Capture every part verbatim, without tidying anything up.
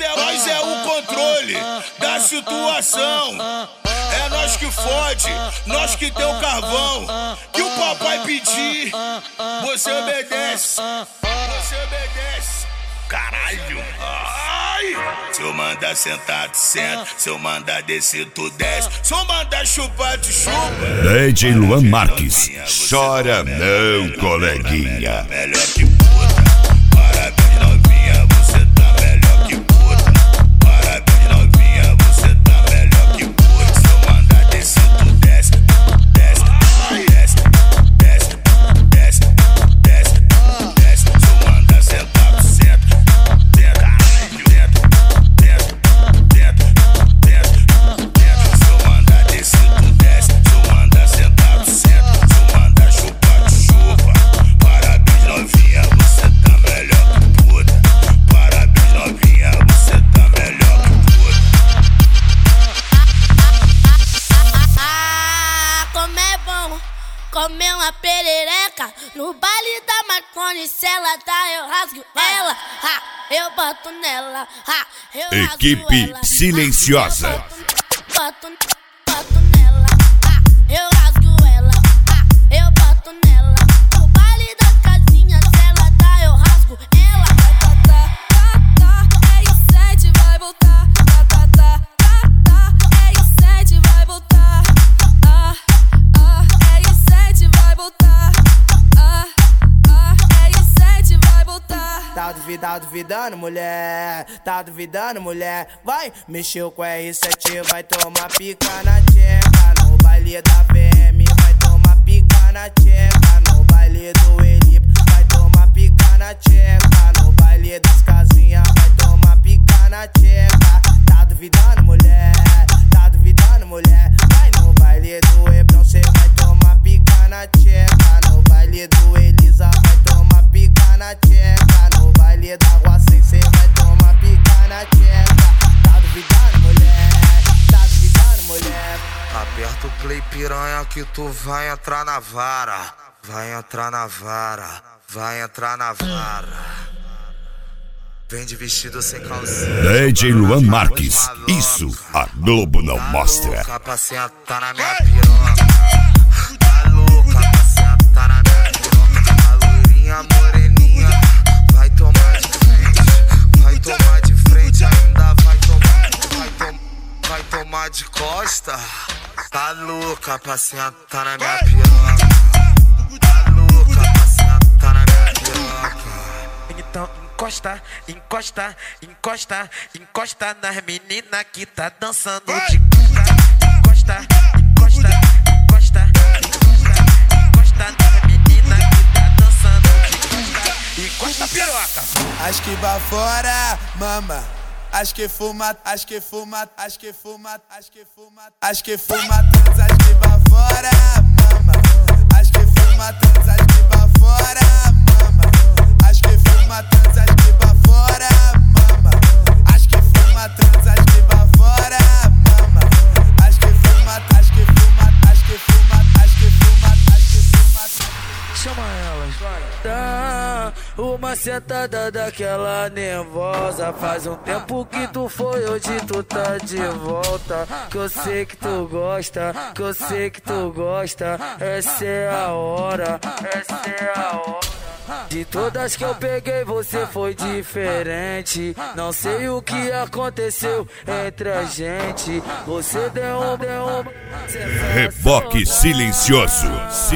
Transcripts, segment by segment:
é nós, é o controle da situação. É nós que fode, nós que tem o carvão. Que o papai pedir, você obedece. Você obedece. Caralho. Ai. Se eu mandar sentar, tu senta. Se eu mandar descer, tu desce. Se eu mandar chupar, tu chupa. D J Luan Marques. Chora não, coleguinha. Melhor que puta. Parabéns, novinha, você tá melhor que puta. Parabéns, novinha, você tá melhor que puta. Se eu mandar descer, tu desce. Desce, desce, desce, desce, desce, desce. Se eu mandar sentar, tu senta. Senta, senta, senta, senta, senta. Se eu mandar descer, tu desce. Se eu mandar sentar, tu senta. Se eu mandar chupar, tu chupa. Parabéns, novinha, você tá melhor que puta. Parabéns, novinha, você tá melhor que puta. Ah, como é bom comer uma perereca no baile da Marconi. Se ela tá, eu rasgo ela. Ah, eu boto nela. Ah, eu rasgo Equipe ela. silenciosa. Boto, boto nela. Ah, eu rasgo ela. Ah, eu boto nela. No baile da casinha, se ela tá, eu rasgo ela. Tá, tá, tá, tá, é o sete, vai voltar. Tá, tá, tá, tá, tá, é o sete, vai voltar. Ah, ah, é o sete, vai voltar. Ah, ah, é o sete, vai voltar. Tá duvidado, duvidando, mulher. Tá duvidando, mulher. Vai, mexeu com R sete, vai tomar pica na tcheca. No baile da V M, vai tomar pica na tcheca. No baile do Elipe, vai tomar pica na tcheca. No baile das casinhas, vai tomar pica na tcheca. Tá duvidando, mulher. Tá duvidando, mulher. Vai no baile do Hebrão, cê vai tomar pica na tcheca. No baile do Elisa, vai tomar pica na tcheca. No baile da Rua Sem, cê vai tomar pica na tcheca. Tá duvidando, mulher? Tá duvidando, mulher? Aperta o play, piranha, que tu vai entrar na vara. Vai entrar na vara, vai entrar na vara. Vem de vestido sem calcinha. D J Luan Marques. Isso a Globo não mostra. Tá louca pra sentar na minha piroca. Tá louca pra sentar na minha piroca. A loirinha moreninha vai tomar de frente. Vai tomar de frente, ainda vai tomar. Vai, tom, vai tomar de costa. Tá louca pra sentar na minha piroca. Tá louca pra sentar na minha piroca. Então encosta, encosta, encosta, encosta nas meninas que tá dançando de cuca. Encosta, encosta, encosta, encosta, encosta nas meninas que tá dançando de cuca. Encosta, piroca. Acho que vai fora, mama. Acho que fuma, acho que fuma, acho que fuma, acho que fuma, acho que fuma, trans, acho que vai fora, mama. Acho que fuma, trans, acho que vai fora, mama. Acho que fuma, trans, acho que vai fora, mama. Acho que fuma, trans, acho que vai fora, mama. Acho que fuma, acho que fuma, acho que fuma, acho que fuma, acho que fuma. Chama elas, vai. Dá uma sentada daquela nervosa. Faz um tempo que tu foi, hoje tu tá de volta. Que eu sei que tu gosta, que eu sei que tu gosta. Essa é a hora, essa é a hora. De todas que eu peguei, você foi diferente. Não sei o que aconteceu entre a gente. Você deu um, deu um. Reboque silencioso,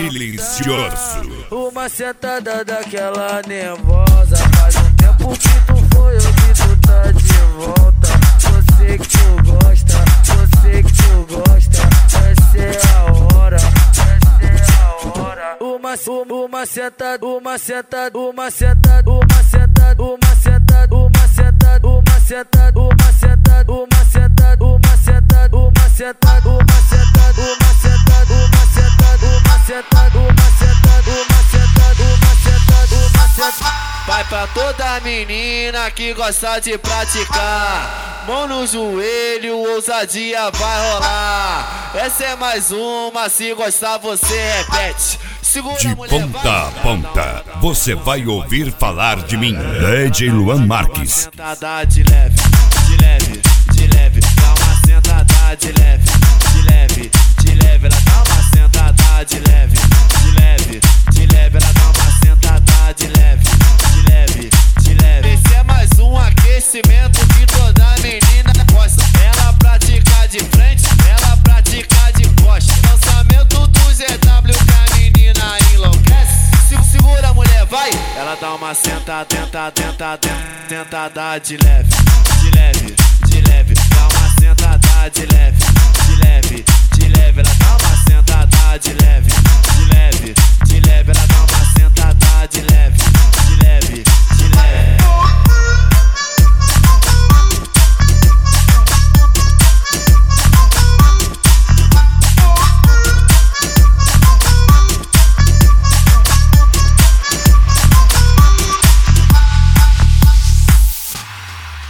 silencioso. Uma sentada daquela nervosa. Faz um tempo que tu foi, hoje tu tá de volta. Eu sei que tu gosta, eu sei que tu gosta. Essa é a hora, essa é a hora. Uma, uma sentada, uma sentada, uma sentada, uma sentada, uma sentada, uma sentada, uma sentada, uma sentada, uma sentada, uma sentada, uma sentada, uma sentada, uma sentada, uma sentada, uma sentada, uma sentada, uma sentada, uma sentada, uma sentada. Vai pra toda menina que gosta de praticar. Mão no joelho, ousadia vai rolar. Essa é mais uma, se gostar você repete. Segura de ponta a ponta, você vai ouvir falar de mim. D J Luan Marques. Sentada de leve. leve, de leve, dá uma sentada de leve, de leve, de leve, ela dá uma sentada de leve, de leve, de leve, ela dá uma sentada de leve, de leve, de leve. Esse é mais um aquecimento que toda menina gosta. Ela pratica de frente, ela pratica de costa. Lançamento do Z W que a menina enlouquece. Se segura, mulher, vai. Ela dá uma sentada, tenta, tenta, tentada de leve, de leve, de leve, dá uma sentada de leve, de leve, de leve, ela dá uma sentada de leve.